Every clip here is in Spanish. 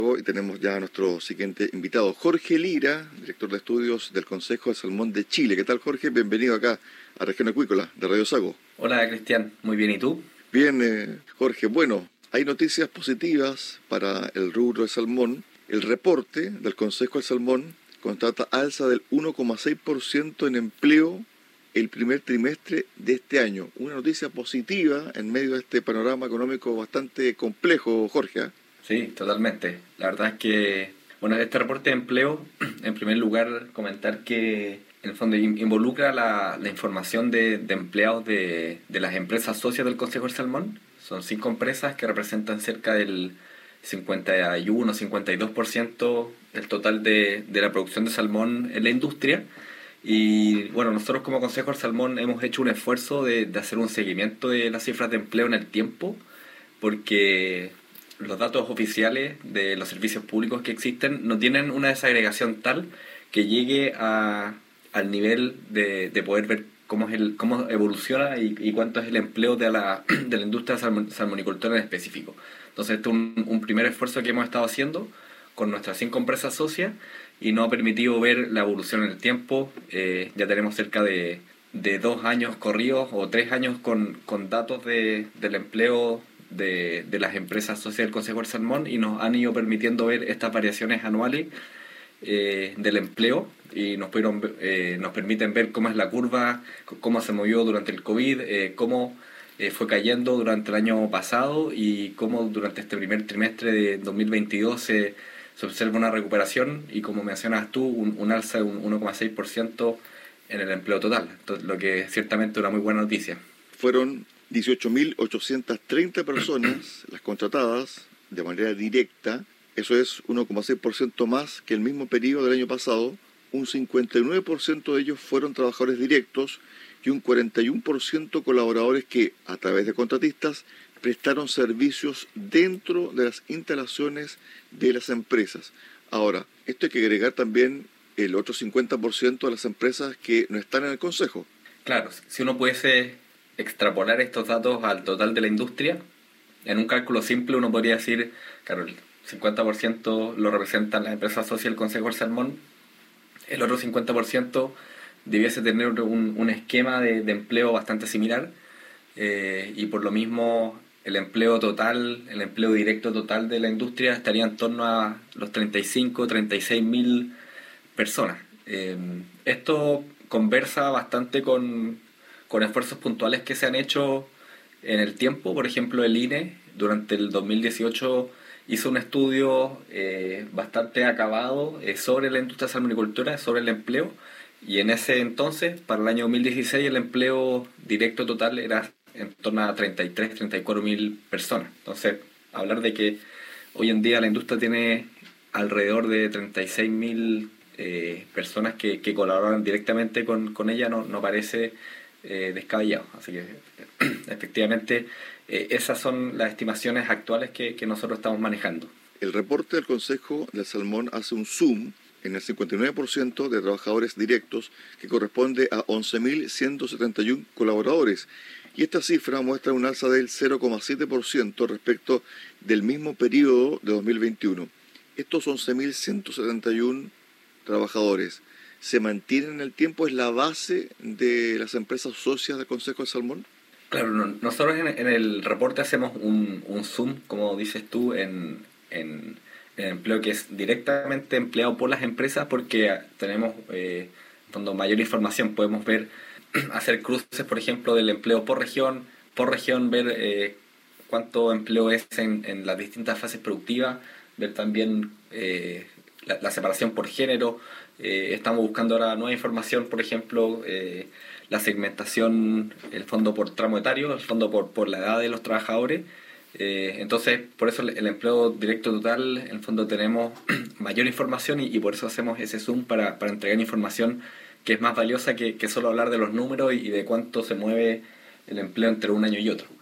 Y tenemos ya a nuestro siguiente invitado, Jorge Lira, director de estudios del Consejo del Salmón de Chile. ¿Qué tal, Jorge? Bienvenido acá a Región Acuícola de Radio Sago. Hola, Cristian. Muy bien, ¿y tú? Bien, Jorge. Bueno, hay noticias positivas para el rubro de salmón. El reporte del Consejo del Salmón constata alza del 1,6% en empleo el primer trimestre de este año. Una noticia positiva en medio de este panorama económico bastante complejo, Jorge. Sí, totalmente. La verdad es que, este reporte de empleo, en primer lugar, comentar que en el fondo involucra la información de empleados de las empresas socias del Consejo del Salmón. Son 5 empresas que representan cerca del 51-52% del total de la producción de salmón en la industria. Y bueno, nosotros como Consejo del Salmón hemos hecho un esfuerzo de hacer un seguimiento de las cifras de empleo en el tiempo, porque los datos oficiales de los servicios públicos que existen no tienen una desagregación tal que llegue al nivel de poder ver cómo evoluciona y cuánto es el empleo de la industria salmonicultora en específico. Entonces este es un primer esfuerzo que hemos estado haciendo con nuestras 5 empresas socias y nos ha permitido ver la evolución en el tiempo. Ya tenemos cerca de 2 años corridos o 3 años con datos del empleo de las empresas socias del Consejo del Salmón, y nos han ido permitiendo ver estas variaciones anuales del empleo, y nos permiten ver cómo es la curva, cómo se movió durante el COVID, cómo fue cayendo durante el año pasado y cómo durante este primer trimestre de 2022 se observa una recuperación y, como mencionas tú, un alza de un 1,6% en el empleo total. Entonces, lo que es ciertamente una muy buena noticia. Fueron 18.830 personas las contratadas de manera directa. Eso es 1,6% más que el mismo periodo del año pasado. Un 59% de ellos fueron trabajadores directos y un 41% colaboradores que, a través de contratistas, prestaron servicios dentro de las instalaciones de las empresas. Ahora, esto hay que agregar también el otro 50% de las empresas que no están en el Consejo. Claro, si uno pudiese extrapolar estos datos al total de la industria, en un cálculo simple uno podría decir, claro, el 50% lo representan las empresas socias del Consejo del Salmón, el otro 50% debiese tener un esquema de empleo bastante similar, y por lo mismo el empleo directo total de la industria estaría en torno a los 35-36 mil personas. Esto conversa bastante con esfuerzos puntuales que se han hecho en el tiempo. Por ejemplo, el INE durante el 2018 hizo un estudio bastante acabado sobre la industria salmonicultura, sobre el empleo, y en ese entonces, para el año 2016, el empleo directo total era en torno a 33-34 mil personas. Entonces, hablar de que hoy en día la industria tiene alrededor de 36 mil personas que colaboran directamente con ella no parece descabellado. Así que efectivamente esas son las estimaciones actuales que nosotros estamos manejando. El reporte del Consejo del Salmón hace un zoom en el 59% de trabajadores directos, que corresponde a 11.171 colaboradores. Y esta cifra muestra un alza del 0,7% respecto del mismo periodo de 2021. Estos 11.171 trabajadores se mantienen en el tiempo, ¿es la base de las empresas socias del Consejo del Salmón? Claro, nosotros en el reporte hacemos un zoom, como dices tú, en empleo que es directamente empleado por las empresas, porque tenemos cuando mayor información podemos ver, hacer cruces, por ejemplo, del empleo por región, ver cuánto empleo es en las distintas fases productivas, ver también la separación por género. Estamos buscando ahora nueva información, por ejemplo, la segmentación, el fondo por tramo etario, el fondo por la edad de los trabajadores. Entonces, por eso el empleo directo total, en el fondo tenemos mayor información, y por eso hacemos ese zoom para entregar información que es más valiosa que solo hablar de los números y de cuánto se mueve el empleo entre un año y otro.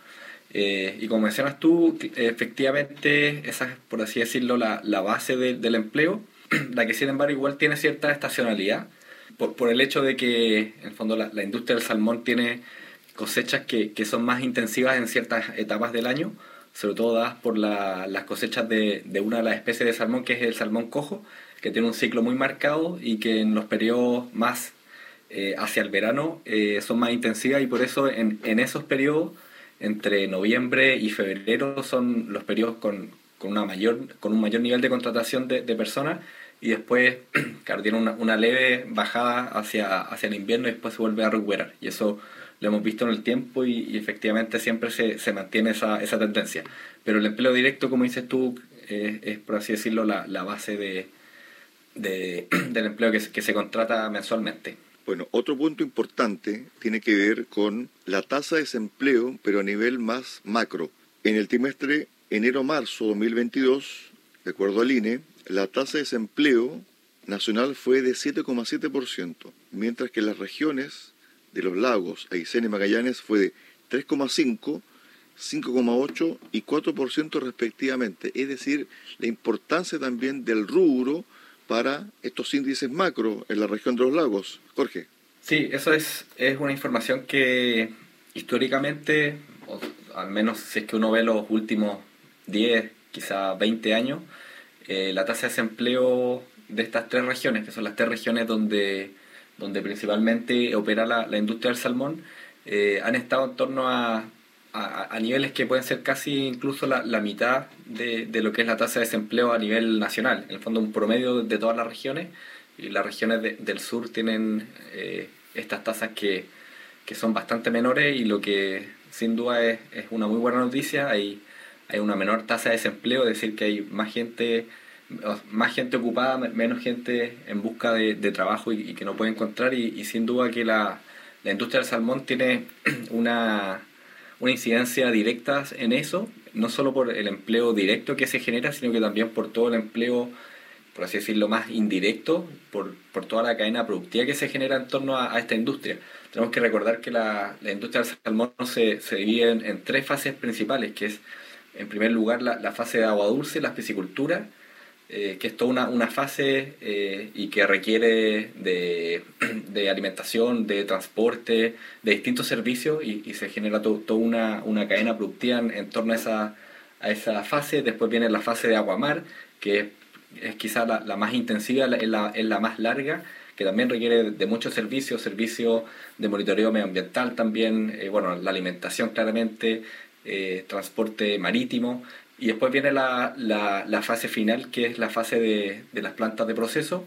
Y como mencionas tú, efectivamente esa es, por así decirlo, la base del empleo, la que sin embargo igual tiene cierta estacionalidad, por el hecho de que en el fondo la industria del salmón tiene cosechas que son más intensivas en ciertas etapas del año. sobre todo dadas por las cosechas de una de las especies de salmón, que es el salmón cojo, que tiene un ciclo muy marcado y que en los periodos más hacia el verano son más intensivas, y por eso en esos periodos, entre noviembre y febrero, son los periodos con un mayor nivel de contratación de personas, y después, claro, tiene una leve bajada hacia el invierno y después se vuelve a recuperar. Y eso lo hemos visto en el tiempo y efectivamente siempre se mantiene esa tendencia. Pero el empleo directo, como dices tú, es por así decirlo la base del empleo que se contrata mensualmente. Bueno, otro punto importante tiene que ver con la tasa de desempleo, pero a nivel más macro. En el trimestre enero-marzo 2022, de acuerdo al INE, la tasa de desempleo nacional fue de 7,7%, mientras que en las regiones de los lagos, Aysén y Magallanes fue de 3,5%, 5,8% y 4% respectivamente. Es decir, la importancia también del rubro para estos índices macro en la región de los lagos. Jorge. Sí, eso es una información que históricamente, o al menos si es que uno ve los últimos 10, quizá 20 años, la tasa de desempleo de estas tres regiones, que son las tres regiones donde principalmente opera la industria del salmón, han estado en torno a niveles que pueden ser casi incluso la mitad de lo que es la tasa de desempleo a nivel nacional. En el fondo, un promedio de todas las regiones, y las regiones del sur tienen estas tasas que son bastante menores, y lo que sin duda es una muy buena noticia. Hay una menor tasa de desempleo, es decir, que hay más gente ocupada, menos gente en busca de trabajo y que no puede encontrar, y sin duda que la industria del salmón tiene una incidencia directa en eso, no solo por el empleo directo que se genera, sino que también por todo el empleo, por así decirlo, más indirecto, por toda la cadena productiva que se genera en torno a esta industria. Tenemos que recordar que la industria del salmón se divide en tres fases principales, que es, en primer lugar, la fase de agua dulce, la piscicultura, que es toda una fase y que requiere de alimentación, de transporte, de distintos servicios, y se genera toda una cadena productiva en torno a esa fase. Después viene la fase de aguamar, que es quizá la más intensiva, es la más larga, que también requiere de muchos servicios de monitoreo medioambiental también, la alimentación claramente, transporte marítimo. Y después viene la fase final, que es la fase de las plantas de proceso,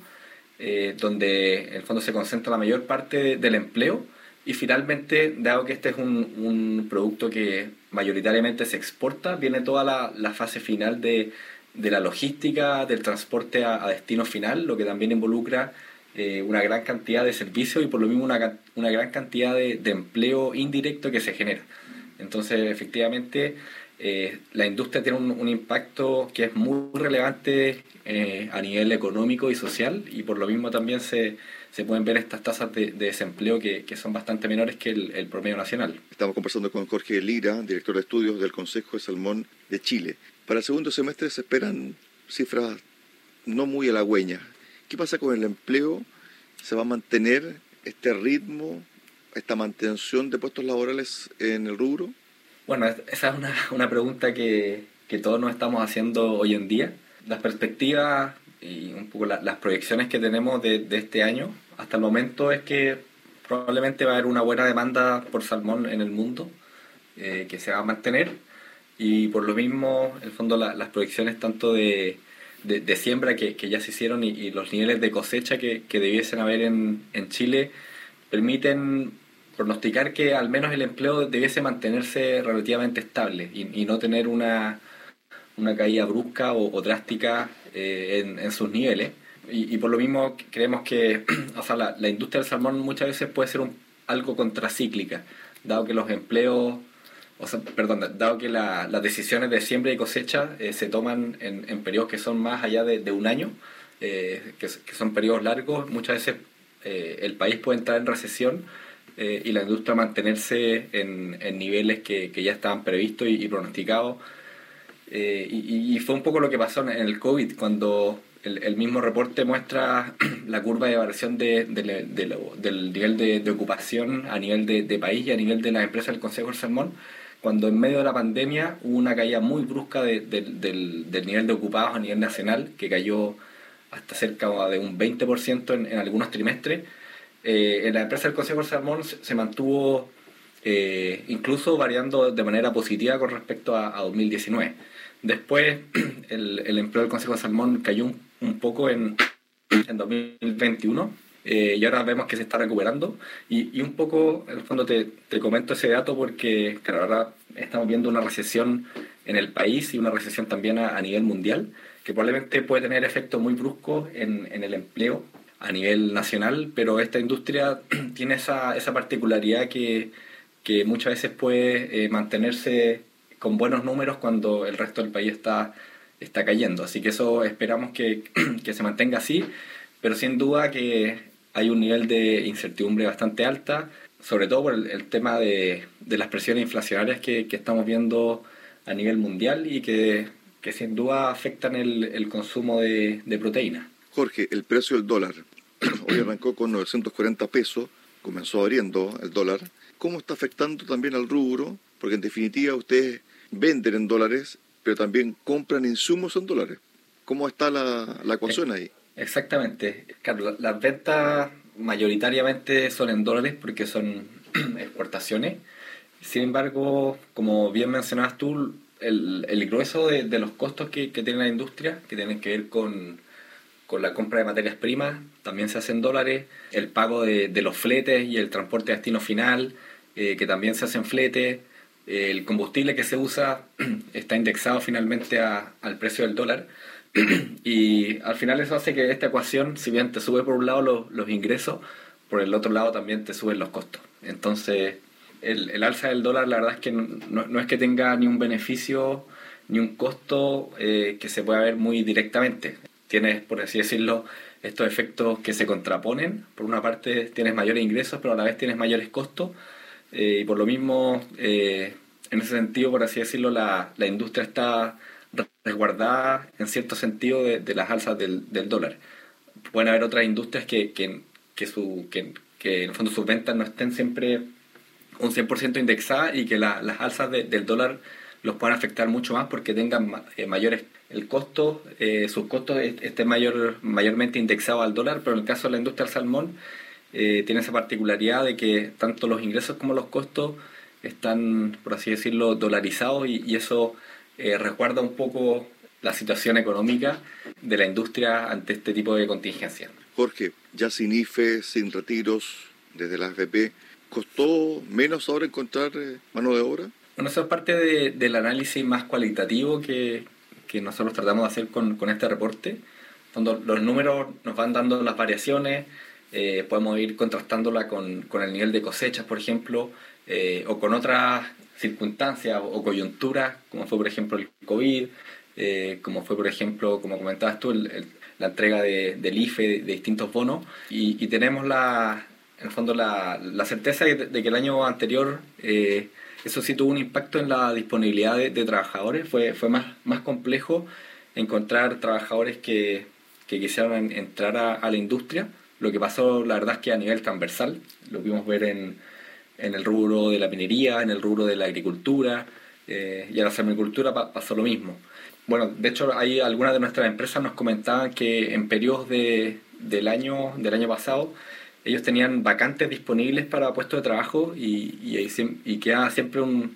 donde en el fondo se concentra la mayor parte del empleo. Y finalmente, dado que este es un producto que mayoritariamente se exporta, viene toda la fase final de la logística, del transporte a destino final, lo que también involucra una gran cantidad de servicios y por lo mismo una gran cantidad de empleo indirecto que se genera. Entonces, efectivamente, la industria tiene un impacto que es muy relevante a nivel económico y social, y por lo mismo también se pueden ver estas tasas de desempleo que son bastante menores que el promedio nacional. Estamos conversando con Jorge Lira, director de estudios del Consejo de Salmón de Chile. Para el segundo semestre se esperan cifras no muy halagüeñas. ¿Qué pasa con el empleo? ¿Se va a mantener este ritmo, esta mantención de puestos laborales en el rubro? Bueno, esa es una pregunta que todos nos estamos haciendo hoy en día. Las perspectivas y un poco las proyecciones que tenemos de este año hasta el momento es que probablemente va a haber una buena demanda por salmón en el mundo, que se va a mantener, y por lo mismo, en el fondo, las proyecciones tanto de siembra que ya se hicieron y los niveles de cosecha que debiesen haber en Chile permiten pronosticar que al menos el empleo debiese mantenerse relativamente estable y no tener una caída brusca o drástica en sus niveles. Y por lo mismo creemos que la industria del salmón muchas veces puede ser algo contracíclica, dado que los empleos, dado que las decisiones de siembra y cosecha se toman en periodos que son más allá de un año, que son periodos largos. Muchas veces el país puede entrar en recesión y la industria mantenerse en niveles que ya estaban previstos y pronosticados. Y fue un poco lo que pasó en el COVID, cuando el mismo reporte muestra la curva de variación del nivel de ocupación a nivel de país y a nivel de las empresas del Consejo del Salmón, cuando en medio de la pandemia hubo una caída muy brusca del nivel de ocupados a nivel nacional, que cayó hasta cerca de un 20% en algunos trimestres. En la empresa del Consejo del Salmón se mantuvo incluso variando de manera positiva con respecto a 2019. Después el empleo del Consejo del Salmón cayó un poco en 2021, y ahora vemos que se está recuperando y un poco, en el fondo te comento ese dato porque claro, ahora estamos viendo una recesión en el país y una recesión también a nivel mundial, que probablemente puede tener efectos muy bruscos en el empleo a nivel nacional, pero esta industria tiene esa particularidad que muchas veces puede mantenerse con buenos números cuando el resto del país está cayendo. Así que eso esperamos que se mantenga así, pero sin duda que hay un nivel de incertidumbre bastante alta, sobre todo por el tema de las presiones inflacionarias que estamos viendo a nivel mundial y que sin duda afectan el consumo de proteínas. Jorge, el precio del dólar hoy arrancó con 940 pesos, comenzó abriendo el dólar. ¿Cómo está afectando también al rubro? Porque en definitiva ustedes venden en dólares, pero también compran insumos en dólares. ¿Cómo está la ecuación ahí? Exactamente. Claro, las ventas mayoritariamente son en dólares porque son exportaciones. Sin embargo, como bien mencionabas tú, el grueso de los costos que tiene la industria, que tienen que ver con la compra de materias primas, también se hace en dólares. El pago de los fletes y el transporte a destino final, que también se hace en flete. El combustible que se usa está indexado finalmente al precio del dólar. Y al final eso hace que esta ecuación, si bien te sube por un lado los ingresos, por el otro lado también te suben los costos. Entonces, el alza del dólar, la verdad es que no es que tenga ni un beneficio ni un costo que se pueda ver muy directamente. Tienes, por así decirlo, estos efectos que se contraponen. Por una parte tienes mayores ingresos, pero a la vez tienes mayores costos. Y por lo mismo, en ese sentido, por así decirlo, la industria está resguardada en cierto sentido de las alzas del dólar. Pueden haber otras industrias que en el fondo sus ventas no estén siempre un 100% indexadas y que las alzas del dólar los puedan afectar mucho más porque tengan mayores el costo, sus costos estén mayormente indexados al dólar, pero en el caso de la industria del salmón tiene esa particularidad de que tanto los ingresos como los costos están, por así decirlo, dolarizados y eso resguarda un poco la situación económica de la industria ante este tipo de contingencias. Jorge, ya sin IFE, sin retiros desde la AFP, ¿costó menos ahora encontrar mano de obra? Bueno, eso es parte del análisis más cualitativo que nosotros tratamos de hacer con este reporte. Cuando los números nos van dando las variaciones, podemos ir contrastándola con el nivel de cosechas, por ejemplo, o con otras circunstancias o coyunturas, como fue por ejemplo el COVID, como fue por ejemplo, como comentabas tú, la entrega del IFE de distintos bonos, y tenemos en el fondo la certeza de que el año anterior eso sí tuvo un impacto en la disponibilidad de trabajadores. Fue más complejo encontrar trabajadores que quisieran entrar a la industria. Lo que pasó, la verdad, es que a nivel transversal, lo pudimos ver en el rubro de la minería, en el rubro de la agricultura, y en la salmonicultura pasó lo mismo. Bueno, de hecho, hay algunas de nuestras empresas nos comentaban que en periodos del año pasado ellos tenían vacantes disponibles para puestos de trabajo y quedaba siempre un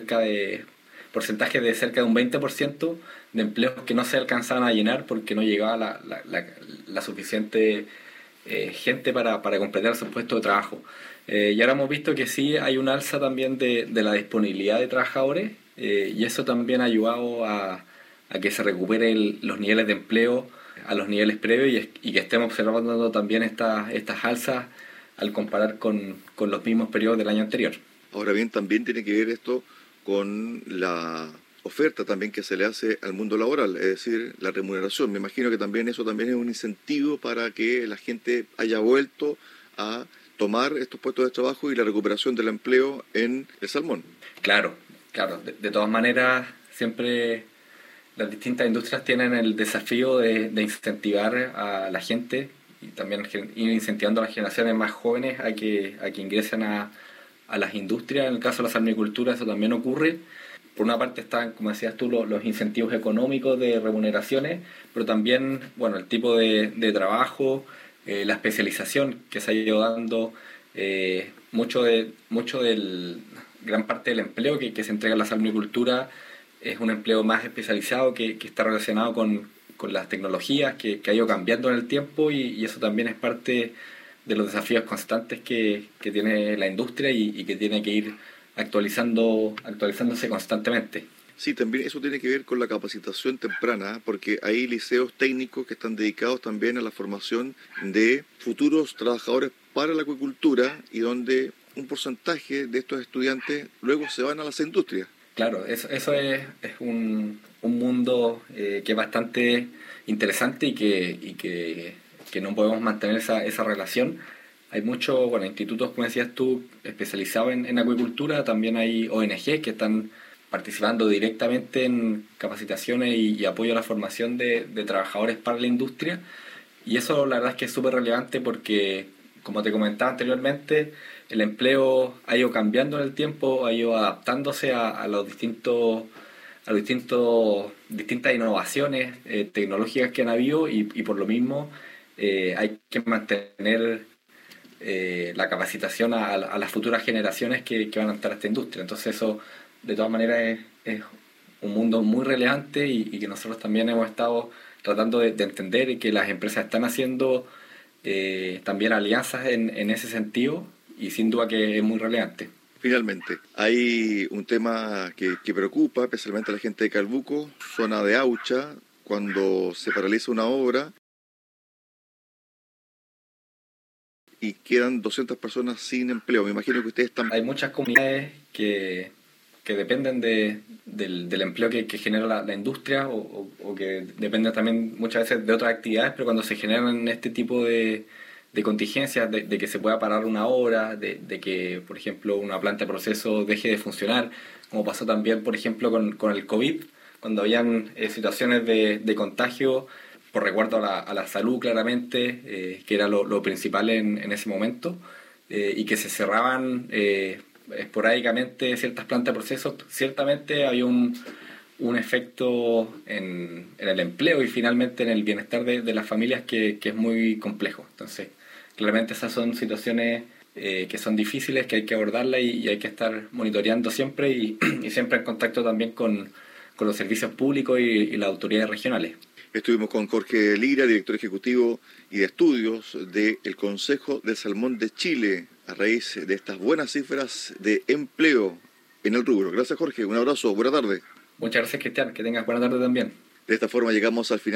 porcentaje de cerca de un 20% de empleos que no se alcanzaban a llenar porque no llegaba la suficiente gente para completar sus puestos de trabajo. Y ahora hemos visto que sí hay un alza también de la disponibilidad de trabajadores, y eso también ha ayudado a que se recuperen los niveles de empleo a los niveles previos y que estemos observando también estas alzas al comparar con los mismos periodos del año anterior. Ahora bien, también tiene que ver esto con la oferta también que se le hace al mundo laboral, es decir, la remuneración. Me imagino que también eso también es un incentivo para que la gente haya vuelto a tomar estos puestos de trabajo y la recuperación del empleo en el salmón. Claro. De todas maneras, siempre las distintas industrias tienen el desafío de incentivar a la gente y también ir incentivando a las generaciones más jóvenes a que ingresen a a las industrias. En el caso de la salmicultura eso también ocurre. Por una parte están, como decías tú, los incentivos económicos de remuneraciones, pero también, bueno, el tipo de trabajo, la especialización que se ha ido dando, gran parte del empleo que se entrega en la salmicultura es un empleo más especializado que está relacionado con las tecnologías que ha ido cambiando en el tiempo y eso también es parte de los desafíos constantes que tiene la industria y que tiene que ir actualizándose constantemente. Sí, también eso tiene que ver con la capacitación temprana, porque hay liceos técnicos que están dedicados también a la formación de futuros trabajadores para la acuicultura y donde un porcentaje de estos estudiantes luego se van a las industrias. Claro, eso es un mundo que es bastante interesante y que no podemos mantener esa relación. Hay muchos institutos, como decías tú, especializados en acuicultura. También hay ONG que están participando directamente en capacitaciones y apoyo a la formación de trabajadores para la industria. Y eso la verdad es que es súper relevante porque, como te comentaba anteriormente, el empleo ha ido cambiando en el tiempo, ha ido adaptándose a distintas innovaciones tecnológicas que han habido y por lo mismo hay que mantener la capacitación a las futuras generaciones que van a entrar a esta industria. Entonces eso de todas maneras es un mundo muy relevante y que nosotros también hemos estado tratando de entender y que las empresas están haciendo también alianzas en ese sentido y sin duda que es muy relevante. Finalmente, hay un tema que preocupa especialmente a la gente de Calbuco, zona de Aucha, cuando se paraliza una obra y quedan 200 personas sin empleo. Me imagino que ustedes están... Hay muchas comunidades que dependen del empleo que genera la industria o que dependen también muchas veces de otras actividades, pero cuando se generan este tipo de contingencias, de que se pueda parar una obra, de que, por ejemplo, una planta de proceso deje de funcionar, como pasó también, por ejemplo, con el COVID, cuando habían situaciones de contagio por resguardo a la salud claramente, que era lo principal en ese momento, y que se cerraban esporádicamente ciertas plantas de procesos, ciertamente había un efecto en el empleo y finalmente en el bienestar de las familias que es muy complejo. Entonces, claramente esas son situaciones que son difíciles, que hay que abordarlas y hay que estar monitoreando siempre y siempre en contacto también con los servicios públicos y las autoridades regionales. Estuvimos con Jorge Lira, director ejecutivo y de estudios del Consejo del Salmón de Chile, a raíz de estas buenas cifras de empleo en el rubro. Gracias, Jorge. Un abrazo. Buena tarde. Muchas gracias, Cristian. Que tengas buena tarde también. De esta forma llegamos al final.